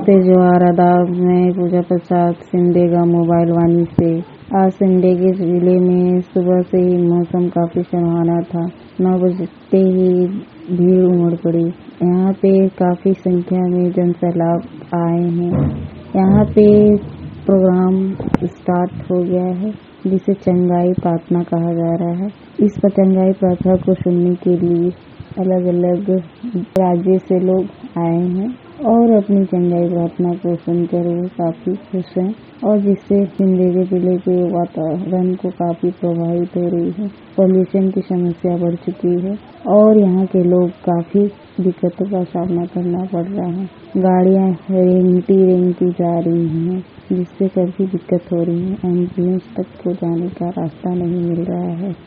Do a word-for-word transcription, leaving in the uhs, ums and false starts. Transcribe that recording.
नमस्ते जोहार आदाब। मैं पूजा प्रसाद सिमडेगा मोबाइल वाणी से। आज सिमडेगा जिले में सुबह से ही मौसम काफी सुहाना था। नौ बजते ही भीड़ उमड़ पड़ी। यहाँ पे काफी संख्या में जनसैलाब आए हैं। यहाँ पे प्रोग्राम स्टार्ट हो गया है जिसे चंगाई प्रार्थना कहा जा रहा है। इस चंगाई प्रार्थना को सुनने के लिए अलग अलग राज्य से लोग आए हैं और अपनी चंगाई प्रार्थना को सुनकर वो काफी खुश हैं और जिससे सिमडेगा जिले के वातावरण को काफी प्रभावित हो रही है। पॉल्यूशन की समस्या बढ़ चुकी है और यहाँ के लोग काफी दिक्कतों का सामना करना पड़ रहा है। गाड़ियाँ रेंगती रेंगती जा रही हैं जिससे काफी दिक्कत हो रही है। एम्बुलेंस तक को जाने का रास्ता नहीं मिल रहा है।